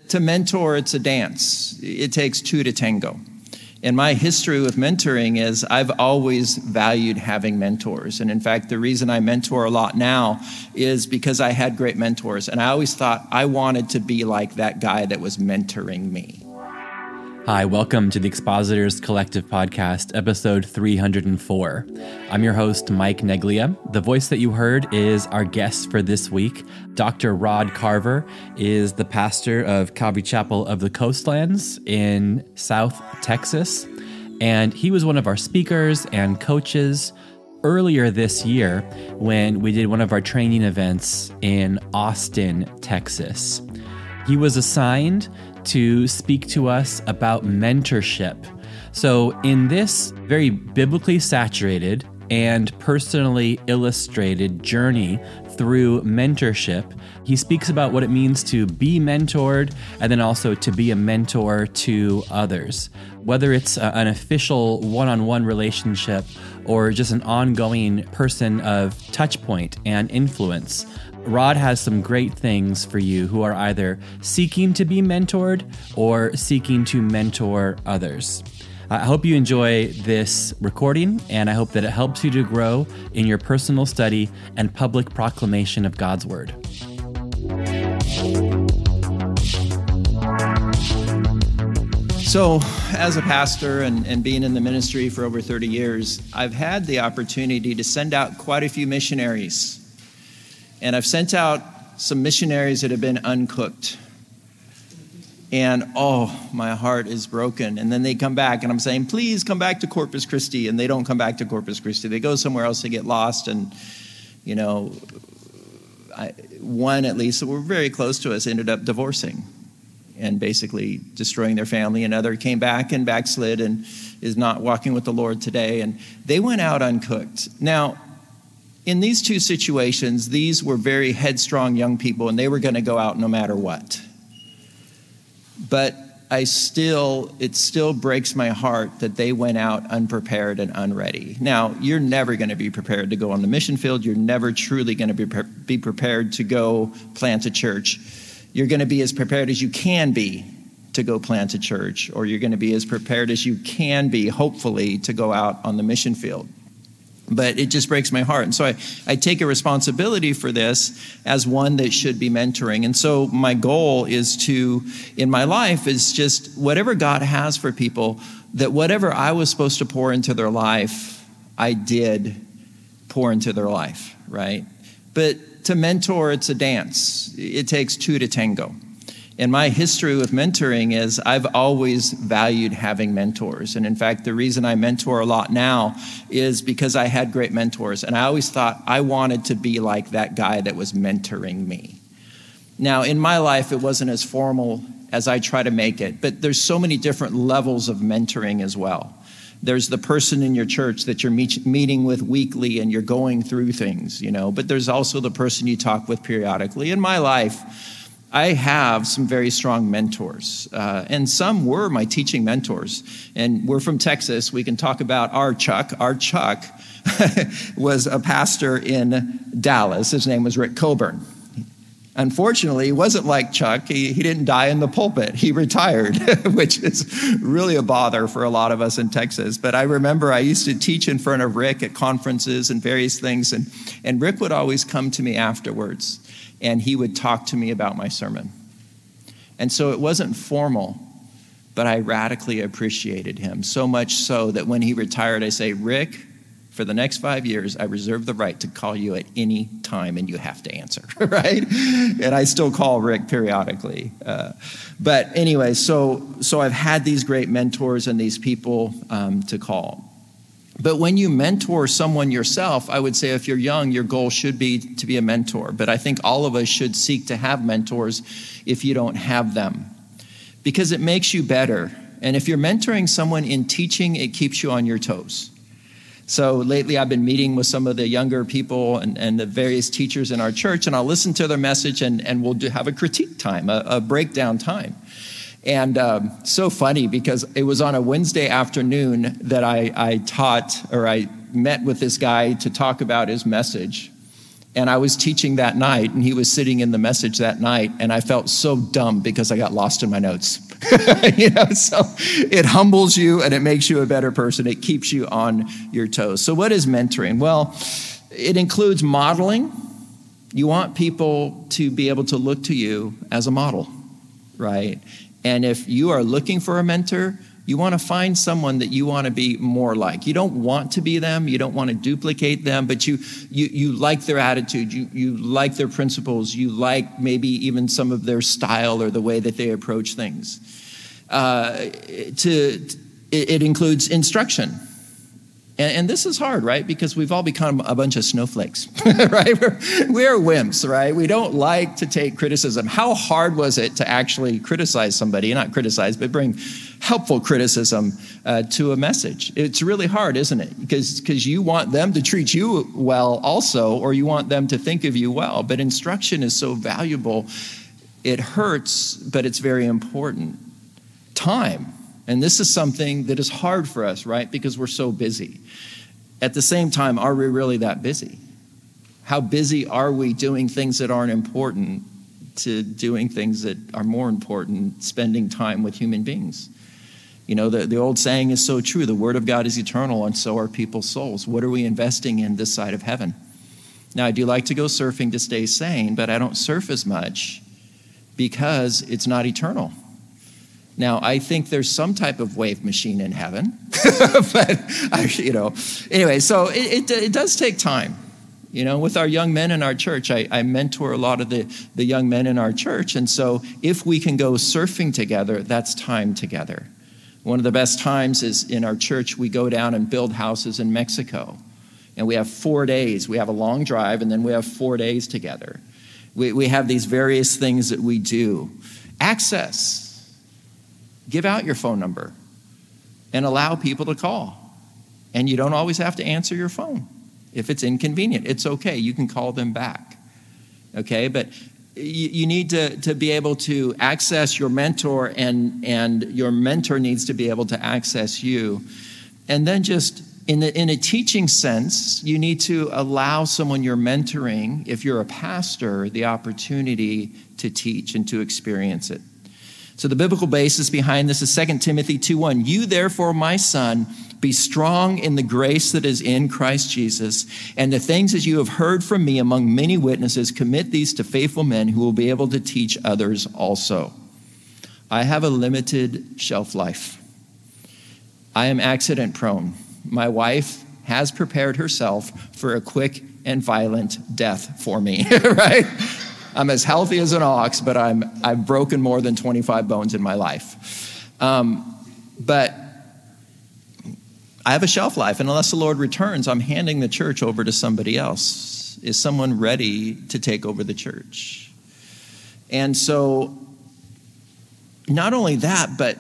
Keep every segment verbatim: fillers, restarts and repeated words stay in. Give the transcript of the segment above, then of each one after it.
to mentor, it's a dance. It takes two to tango. And my history with mentoring is I've always valued having mentors. And in fact, the reason I mentor a lot now is because I had great mentors. And I always thought I wanted to be like that guy that was mentoring me. Hi, welcome to the Expositors Collective Podcast, episode three hundred four. I'm your host, Mike Neglia. The voice that you heard is our guest for this week. Doctor Rod Carver is the pastor of Calvary Chapel of the Coastlands in South Texas, and he was one of our speakers and coaches earlier this year when we did one of our training events in Austin, Texas. He was assigned to speak to us about mentorship. So in this very biblically saturated and personally illustrated journey through mentorship, he speaks about what it means to be mentored and then also to be a mentor to others. Whether it's a, an official one-on-one relationship or just an ongoing person of touch point and influence, Rod has some great things for you who are either seeking to be mentored or seeking to mentor others. I hope you enjoy this recording, and I hope that it helps you to grow in your personal study and public proclamation of God's Word. So, as a pastor and, and being in the ministry for over thirty years, I've had the opportunity to send out quite a few missionaries. And I've sent out some missionaries that have been uncooked. And, oh, my heart is broken. And then they come back, and I'm saying, please come back to Corpus Christi. And they don't come back to Corpus Christi. They go somewhere else, they get lost. And, you know, I, one at least that were very close to us ended up divorcing and basically destroying their family. Another came back and backslid and is not walking with the Lord today. And they went out uncooked. Now, in these two situations, these were very headstrong young people, and they were going to go out no matter what. But I still, it still breaks my heart that they went out unprepared and unready. Now, you're never going to be prepared to go on the mission field. You're never truly going to be, pre- be prepared to go plant a church. You're going to be as prepared as you can be to go plant a church, or you're going to be as prepared as you can be, hopefully, to go out on the mission field. But it just breaks my heart. And so I, I take a responsibility for this as one that should be mentoring. And so my goal is to, in my life, is just whatever God has for people, that whatever I was supposed to pour into their life, I did pour into their life, right? But to mentor, it's a dance. It takes two to tango. And my history with mentoring is I've always valued having mentors. And in fact, the reason I mentor a lot now is because I had great mentors. And I always thought I wanted to be like that guy that was mentoring me. Now, in my life, it wasn't as formal as I try to make it, but there's so many different levels of mentoring as well. There's the person in your church that you're meet, meeting with weekly and you're going through things, you know, but there's also the person you talk with periodically. In my life, I have some very strong mentors, uh, and some were my teaching mentors. And we're from Texas. We can talk about our Chuck. Our Chuck was a pastor in Dallas. His name was Rick Coburn. Unfortunately, he wasn't like Chuck. He, he didn't die in the pulpit. He retired, which is really a bother for a lot of us in Texas. But I remember I used to teach in front of Rick at conferences and various things, and, and Rick would always come to me afterwards. And he would talk to me about my sermon. And so it wasn't formal, but I radically appreciated him, so much so that when he retired, I say, Rick, for the next five years, I reserve the right to call you at any time, and you have to answer, right? And I still call Rick periodically. Uh, but anyway, so so I've had these great mentors and these people um, to call. But when you mentor someone yourself, I would say if you're young, your goal should be to be a mentor. But I think all of us should seek to have mentors if you don't have them, because it makes you better. And if you're mentoring someone in teaching, it keeps you on your toes. So lately I've been meeting with some of the younger people and, and the various teachers in our church, and I'll listen to their message and, and we'll do, have a critique time, a, a breakdown time. And um, so funny because it was on a Wednesday afternoon that I, I taught or I met with this guy to talk about his message. And I was teaching that night, and he was sitting in the message that night, and I felt so dumb because I got lost in my notes. You know, so it humbles you, and it makes you a better person. It keeps you on your toes. So what is mentoring? Well, it includes modeling. You want people to be able to look to you as a model, right? And if you are looking for a mentor, you want to find someone that you want to be more like. You don't want to be them. You don't want to duplicate them, but you you you like their attitude. You you like their principles. You like maybe even some of their style or the way that they approach things. Uh, to it, it includes instruction. And, and this is hard, right? Because we've all become a bunch of snowflakes, right? We're, we're wimps, right? We don't like to take criticism. How hard was it to actually criticize somebody? Not criticize, but bring helpful criticism uh, to a message. It's really hard, isn't it? Because because you want them to treat you well also, or you want them to think of you well. But instruction is so valuable. It hurts, but it's very important. Time. And this is something that is hard for us, right? Because we're so busy. At the same time, are we really that busy? How busy are we doing things that aren't important to doing things that are more important, spending time with human beings? You know, the, the old saying is so true. The word of God is eternal, and so are people's souls. What are we investing in this side of heaven? Now, I do like to go surfing to stay sane, but I don't surf as much because it's not eternal. Now, I think there's some type of wave machine in heaven, but, I, you know, anyway, so it, it, it does take time. You know, with our young men in our church, I, I mentor a lot of the, the young men in our church, and so if we can go surfing together, that's time together. One of the best times is in our church, we go down and build houses in Mexico, and we have four days. We have a long drive, and then we have four days together. We, we have these various things that we do. Access. Give out your phone number and allow people to call. And you don't always have to answer your phone. If it's inconvenient, it's okay. You can call them back. Okay, but you, you need to, to be able to access your mentor, and, and your mentor needs to be able to access you. And then just in, the, in a teaching sense, you need to allow someone you're mentoring, if you're a pastor, the opportunity to teach and to experience it. So the biblical basis behind this is Second Timothy two one. You therefore, my son, be strong in the grace that is in Christ Jesus, and the things that you have heard from me among many witnesses, commit these to faithful men who will be able to teach others also. I have a limited shelf life. I am accident prone. My wife has prepared herself for a quick and violent death for me, right? I'm as healthy as an ox, but I'm, I've broken more than twenty-five bones in my life. Um, but I have a shelf life, and unless the Lord returns, I'm handing the church over to somebody else. Is someone ready to take over the church? And so, not only that, but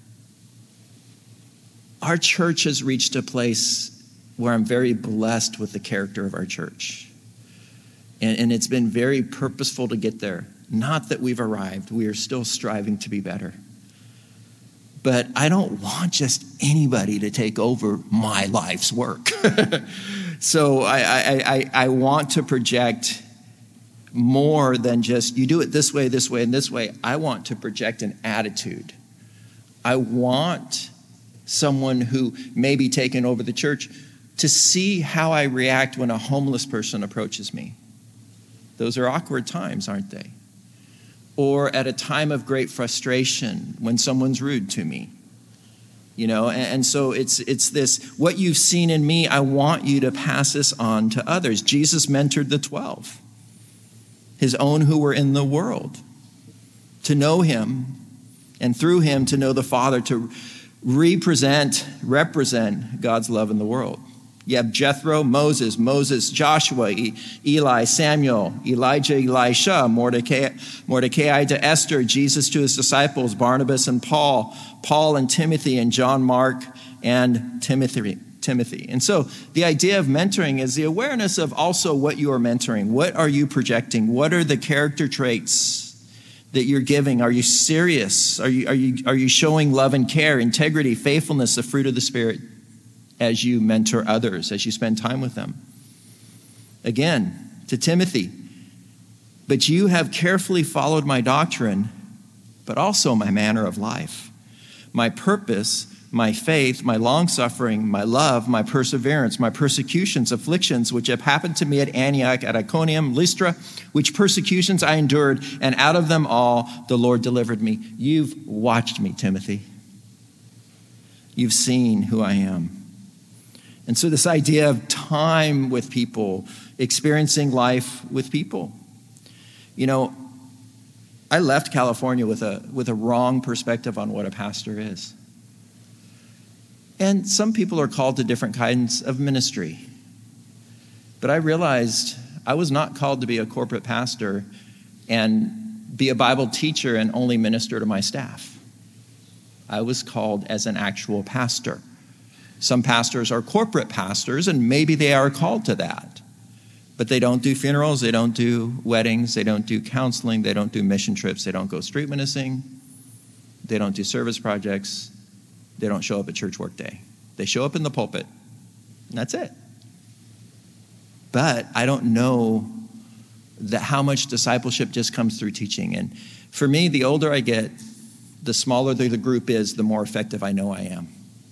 our church has reached a place where I'm very blessed with the character of our church. And, and it's been very purposeful to get there. Not that we've arrived. We are still striving to be better. But I don't want just anybody to take over my life's work. So I, I, I, I want to project more than just, you do it this way, this way, and this way. I want to project an attitude. I want someone who may be taking over the church to see how I react when a homeless person approaches me. Those are awkward times, aren't they? Or at a time of great frustration when someone's rude to me. You know, and, and so it's it's this, what you've seen in me, I want you to pass this on to others. Jesus mentored the twelve, his own who were in the world, to know him, and through him to know the Father, to represent, represent God's love in the world. You have Jethro, Moses, Moses, Joshua, Eli, Samuel, Elijah, Elisha, Mordecai, Mordecai to Esther, Jesus to his disciples, Barnabas and Paul, Paul and Timothy, and John, Mark, and Timothy. Timothy. And so the idea of mentoring is the awareness of also what you are mentoring. What are you projecting? What are the character traits that you're giving? Are you serious? Are you, are you, are you showing love and care, integrity, faithfulness, the fruit of the Spirit, as you mentor others, as you spend time with them? Again, to Timothy, but you have carefully followed my doctrine, but also my manner of life, my purpose, my faith, my long-suffering, my love, my perseverance, my persecutions, afflictions, which have happened to me at Antioch, at Iconium, Lystra, which persecutions I endured, and out of them all the Lord delivered me. You've watched me, Timothy. You've seen who I am. And so this idea of time with people, experiencing life with people. You know, I left California with a with a wrong perspective on what a pastor is. And some people are called to different kinds of ministry. But I realized I was not called to be a corporate pastor and be a Bible teacher and only minister to my staff. I was called as an actual pastor. Some pastors are corporate pastors, and maybe they are called to that. But they don't do funerals, they don't do weddings, they don't do counseling, they don't do mission trips, they don't go street witnessing, they don't do service projects, they don't show up at church work day. They show up in the pulpit, and that's it. But I don't know that how much discipleship just comes through teaching. And for me, the older I get, the smaller the group is, the more effective I know I am.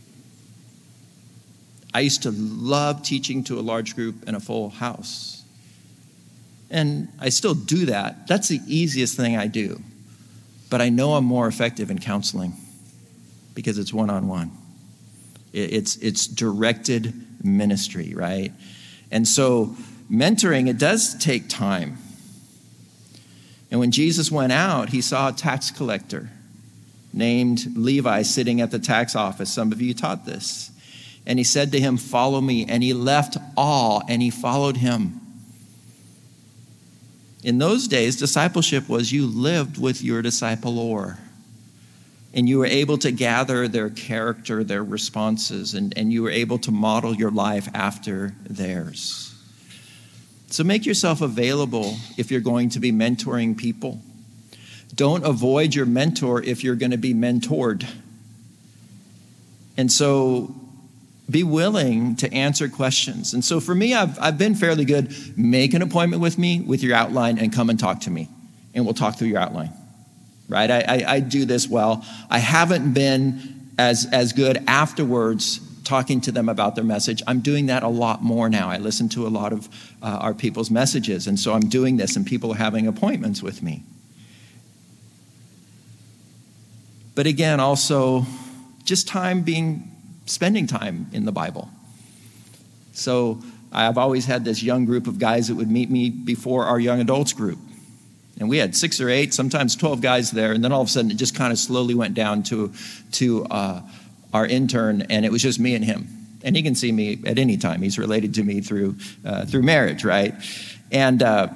I used to love teaching to a large group in a full house. And I still do that. That's the easiest thing I do. But I know I'm more effective in counseling because it's one-on-one. It's, it's directed ministry, right? And so mentoring, it does take time. And when Jesus went out, he saw a tax collector named Levi sitting at the tax office. Some of you taught this. And he said to him, "Follow me." And he left all and he followed him. In those days, discipleship was you lived with your discipler. And you were able to gather their character, their responses, and, and you were able to model your life after theirs. So make yourself available if you're going to be mentoring people. Don't avoid your mentor if you're going to be mentored. And so be willing to answer questions. And so for me, I've, I've been fairly good. Make an appointment with me with your outline and come and talk to me. And we'll talk through your outline. Right? I, I, I do this well. I haven't been as, as good afterwards talking to them about their message. I'm doing that a lot more now. I listen to a lot of uh, our people's messages. And so I'm doing this and people are having appointments with me. But again, also just time being, spending time in the Bible. So I've always had this young group of guys that would meet me before our young adults group. And we had six or eight, sometimes twelve guys there. And then all of a sudden, it just kind of slowly went down to, to uh, our intern, and it was just me and him. And he can see me at any time. He's related to me through uh, through marriage, right? And uh,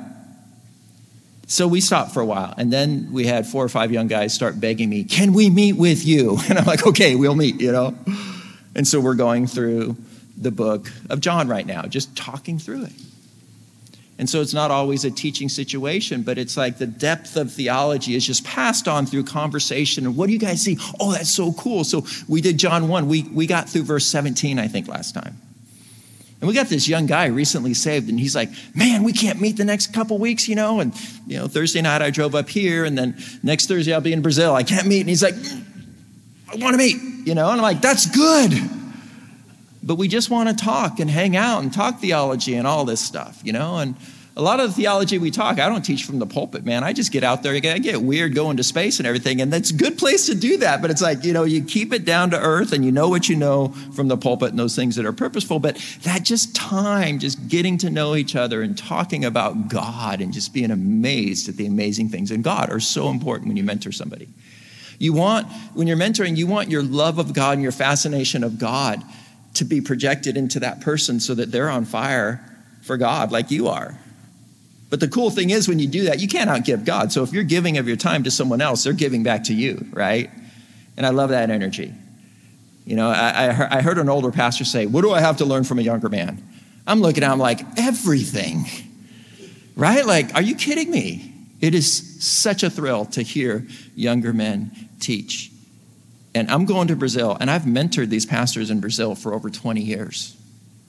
so we stopped for a while. And then we had four or five young guys start begging me, "Can we meet with you?" And I'm like, "Okay, we'll meet," you know? And so we're going through the book of John right now, just talking through it. And so it's not always a teaching situation, but it's like the depth of theology is just passed on through conversation. And what do you guys see? Oh, that's so cool. So we did John one. We, we got through verse seventeen, I think, last time. And we got this young guy recently saved, and he's like, "Man, we can't meet the next couple weeks, you know?" And, you know, Thursday night I drove up here, and then next Thursday I'll be in Brazil. I can't meet. And he's like, "I want to meet," you know? And I'm like, "That's good." But we just want to talk and hang out and talk theology and all this stuff, you know? And a lot of the theology we talk, I don't teach from the pulpit, man. I just get out there. I get weird going to space and everything. And that's a good place to do that. But it's like, you know, you keep it down to earth and you know what you know from the pulpit and those things that are purposeful. But that just time, just getting to know each other and talking about God and just being amazed at the amazing things in God are so important when you mentor somebody. You want, when you're mentoring, you want your love of God and your fascination of God to be projected into that person so that they're on fire for God like you are. But the cool thing is when you do that, you can't outgive God. So if you're giving of your time to someone else, they're giving back to you, right? And I love that energy. You know, I, I heard an older pastor say, "What do I have to learn from a younger man?" I'm looking at him like, everything, right? Like, are you kidding me? It is such a thrill to hear younger men teach. And I'm going to Brazil, and I've mentored these pastors in Brazil for over twenty years.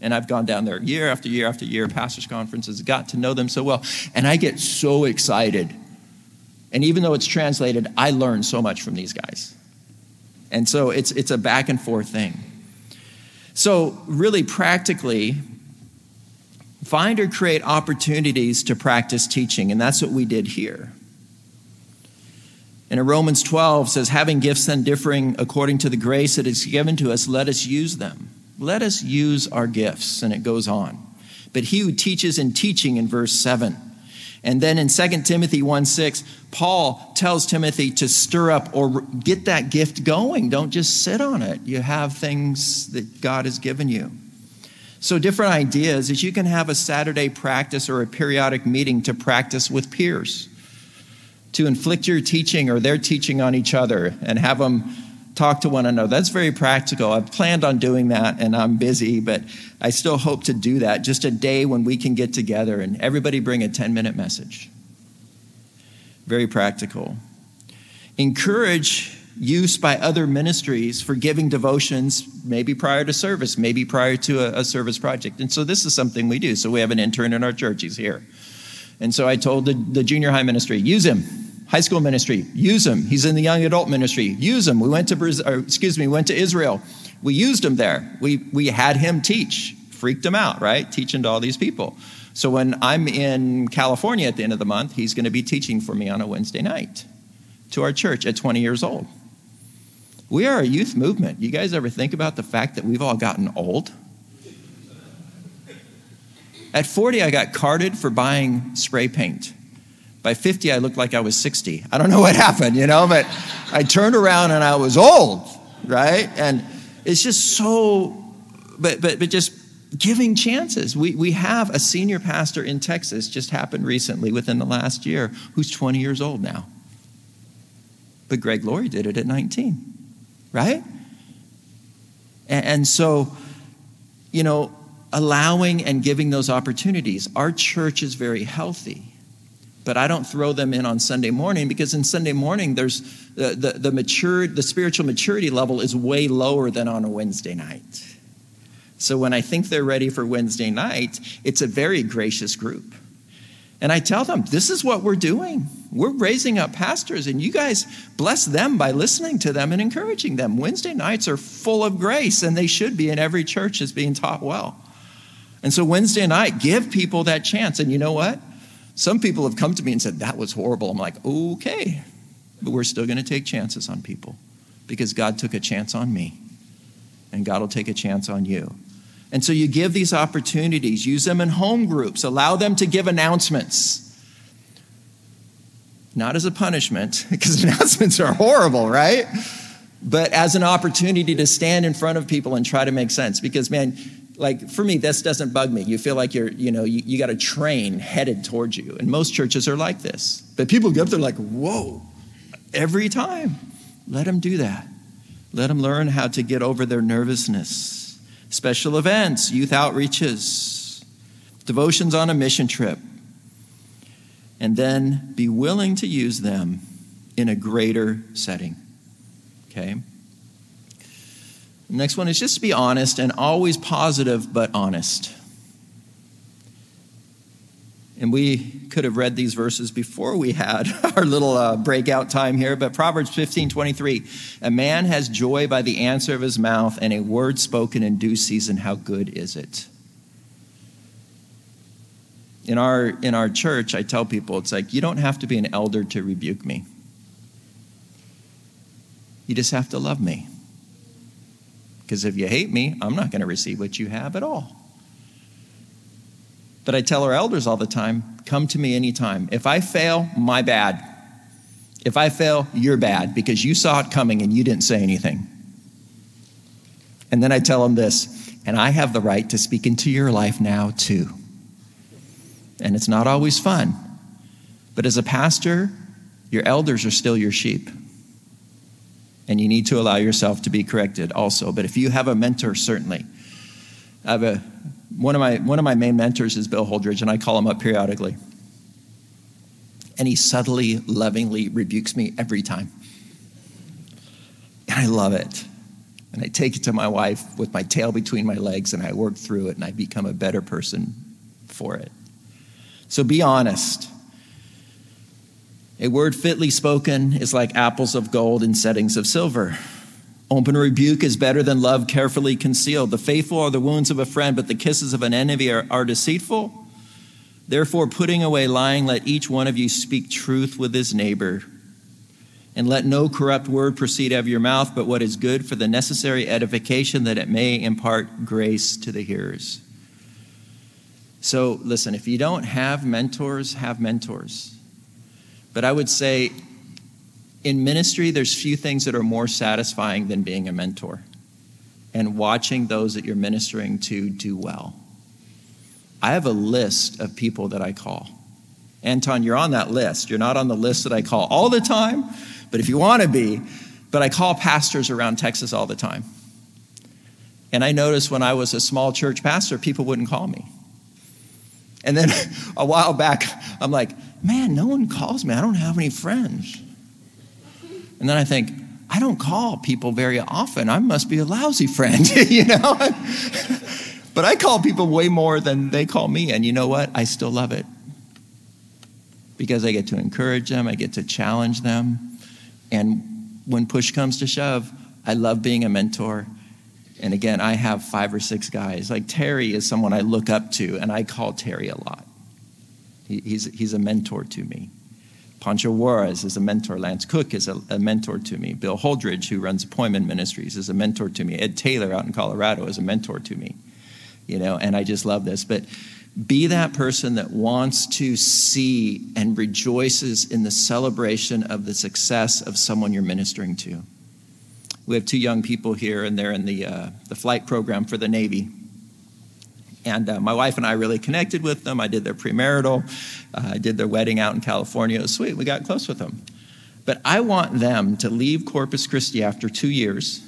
And I've gone down there year after year after year, pastors' conferences, got to know them so well. And I get so excited. And even though it's translated, I learn so much from these guys. And so it's it's a back and forth thing. So really practically, find or create opportunities to practice teaching. And that's what we did here. And in Romans twelve says, having gifts then differing according to the grace that is given to us, let us use them. Let us use our gifts. And it goes on. But he who teaches in teaching in verse seven. And then in Second Timothy one six, Paul tells Timothy to stir up or get that gift going. Don't just sit on it. You have things that God has given you. So different ideas is you can have a Saturday practice or a periodic meeting to practice with peers, to inflict your teaching or their teaching on each other and have them talk to one another. That's very practical. I've planned on doing that, and I'm busy, but I still hope to do that. Just a day when we can get together and everybody bring a ten-minute message. Very practical. Encourage use by other ministries for giving devotions, maybe prior to service, maybe prior to a, a service project. And so this is something we do. So we have an intern in our church. He's here. And so I told the, the junior high ministry, use him. High school ministry, use him. He's in the young adult ministry, use him. We went to Brazil, or excuse me, went to Israel. We used him there. We we had him teach, freaked him out, right? Teaching to all these people. So when I'm in California at the end of the month, he's going to be teaching for me on a Wednesday night to our church at twenty years old. We are a youth movement. You guys ever think about the fact that we've all gotten old? At forty, I got carded for buying spray paint. By fifty, I looked like I was sixty. I don't know what happened, you know, but I turned around and I was old, right? And it's just so, but but but just giving chances. We we have a senior pastor in Texas, just happened recently within the last year, who's twenty years old now. But Greg Laurie did it at nineteen, right? And, and so, you know, allowing and giving those opportunities. Our church is very healthy. But I don't throw them in on Sunday morning because in Sunday morning, there's the, the, the mature, the spiritual maturity level is way lower than on a Wednesday night. So when I think they're ready for Wednesday night, it's a very gracious group. And I tell them, this is what we're doing. We're raising up pastors, and you guys bless them by listening to them and encouraging them. Wednesday nights are full of grace, and they should be, and every church is being taught well. And so Wednesday night, give people that chance. And you know what? Some people have come to me and said, that was horrible. I'm like, okay, but we're still going to take chances on people because God took a chance on me and God will take a chance on you. And so you give these opportunities, use them in home groups, allow them to give announcements. Not as a punishment because announcements are horrible, right? But as an opportunity to stand in front of people and try to make sense because, man, like for me, this doesn't bug me. You feel like you're, you know, you, you got a train headed towards you. And most churches are like this. But people get up there like, whoa, every time. Let them do that. Let them learn how to get over their nervousness. Special events, youth outreaches, devotions on a mission trip. And then be willing to use them in a greater setting. Okay? Next one is just to be honest and always positive but honest. And we could have read these verses before we had our little uh, breakout time here, but Proverbs fifteen twenty-three, a man has joy by the answer of his mouth and a word spoken in due season. How good is it? In our, in our church, I tell people, it's like, you don't have to be an elder to rebuke me. You just have to love me. Because if you hate me, I'm not going to receive what you have at all. But I tell our elders all the time, come to me anytime. If I fail, my bad. If I fail, you're bad because you saw it coming and you didn't say anything. And then I tell them this, and I have the right to speak into your life now too. And it's not always fun. But as a pastor, your elders are still your sheep. And you need to allow yourself to be corrected also. But if you have a mentor, certainly. I have a one of my one of my main mentors is Bill Holdridge, and I call him up periodically. And he subtly, lovingly rebukes me every time. And I love it. And I take it to my wife with my tail between my legs, and I work through it, and I become a better person for it. So be honest. A word fitly spoken is like apples of gold in settings of silver. Open rebuke is better than love carefully concealed. The faithful are the wounds of a friend, but the kisses of an enemy are, are deceitful. Therefore, putting away lying, let each one of you speak truth with his neighbor. And let no corrupt word proceed out of your mouth, but what is good for the necessary edification, that it may impart grace to the hearers. So listen, if you don't have mentors, have mentors. But I would say in ministry, there's few things that are more satisfying than being a mentor and watching those that you're ministering to do well. I have a list of people that I call. Anton, you're on that list. You're not on the list that I call all the time, but if you want to be, but I call pastors around Texas all the time. And I noticed when I was a small church pastor, people wouldn't call me. And then a while back, I'm like, man, no one calls me. I don't have any friends. And then I think, I don't call people very often. I must be a lousy friend, you know? But I call people way more than they call me. And you know what? I still love it. Because I get to encourage them. I get to challenge them. And when push comes to shove, I love being a mentor. And again, I have five or six guys. Like Terry is someone I look up to, and I call Terry a lot. He, he's, he's a mentor to me. Pancho Juarez is a mentor. Lance Cook is a, a mentor to me. Bill Holdridge, who runs Appointment Ministries, is a mentor to me. Ed Taylor out in Colorado is a mentor to me. You know, and I just love this. But be that person that wants to see and rejoices in the celebration of the success of someone you're ministering to. We have two young people here, and they're in the uh, the flight program for the Navy. And uh, my wife and I really connected with them. I did their premarital. Uh, I did their wedding out in California. It was sweet. We got close with them. But I want them to leave Corpus Christi after two years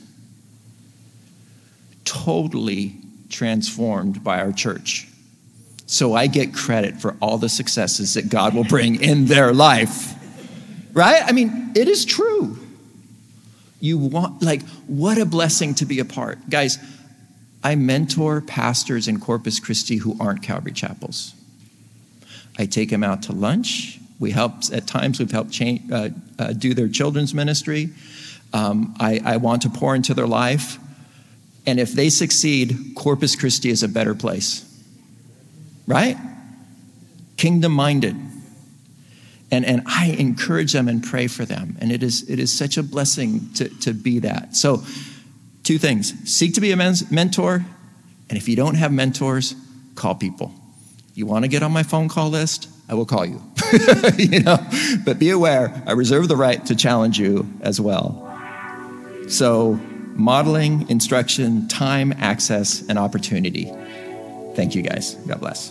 totally transformed by our church. So I get credit for all the successes that God will bring in their life. Right? I mean, it is true. You want, like, what a blessing to be a part. Guys, I mentor pastors in Corpus Christi who aren't Calvary Chapels. I take them out to lunch. We help, at times we've helped change, uh, uh, do their children's ministry. Um, I, I want to pour into their life. And if they succeed, Corpus Christi is a better place. Right? Kingdom-minded. And and I encourage them and pray for them. And it is it is such a blessing to, to be that. So two things. Seek to be a mentor. And if you don't have mentors, call people. You want to get on my phone call list? I will call you. You know, but be aware, I reserve the right to challenge you as well. So modeling, instruction, time, access, and opportunity. Thank you, guys. God bless.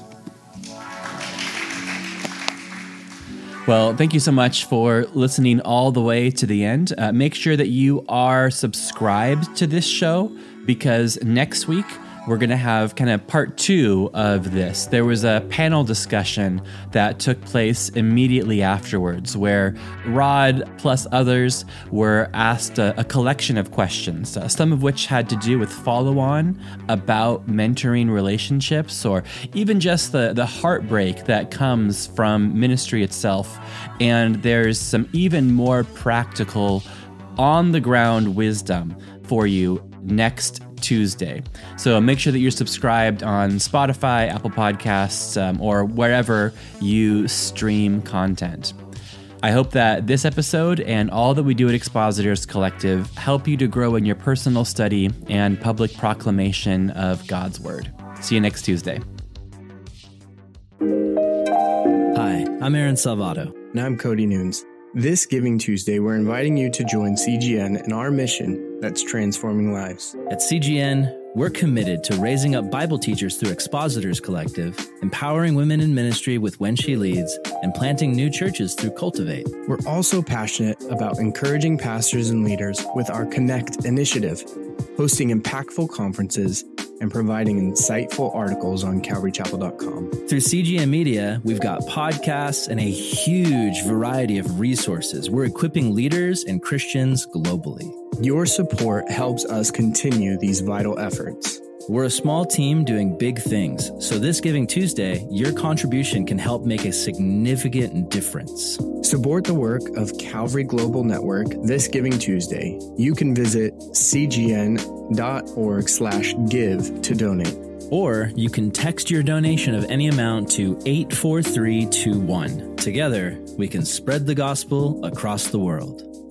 Well, thank you so much for listening all the way to the end. Uh, make sure that you are subscribed to this show, because next week we're going to have kind of part two of this. There was a panel discussion that took place immediately afterwards where Rod plus others were asked a, a collection of questions, uh, some of which had to do with follow-on about mentoring relationships, or even just the, the heartbreak that comes from ministry itself. And there's some even more practical, on-the-ground wisdom for you next Tuesday. So make sure that you're subscribed on Spotify, Apple Podcasts, um, or wherever you stream content. I hope that this episode and all that we do at Expositors Collective help you to grow in your personal study and public proclamation of God's Word. See you next Tuesday. Hi, I'm Aaron Salvato. And I'm Cody Nunes. This Giving Tuesday, we're inviting you to join C G N in our mission that's transforming lives. At C G N, we're committed to raising up Bible teachers through Expositors Collective, empowering women in ministry with When She Leads, and planting new churches through Cultivate. We're also passionate about encouraging pastors and leaders with our Connect initiative, hosting impactful conferences, and providing insightful articles on calvary chapel dot com. Through C G N Media, we've got podcasts and a huge variety of resources. We're equipping leaders and Christians globally. Your support helps us continue these vital efforts. We're a small team doing big things, so this Giving Tuesday, your contribution can help make a significant difference. Support the work of Calvary Global Network this Giving Tuesday. You can visit cgn.org slash give to donate. Or you can text your donation of any amount to eight four three two one. Together, we can spread the gospel across the world.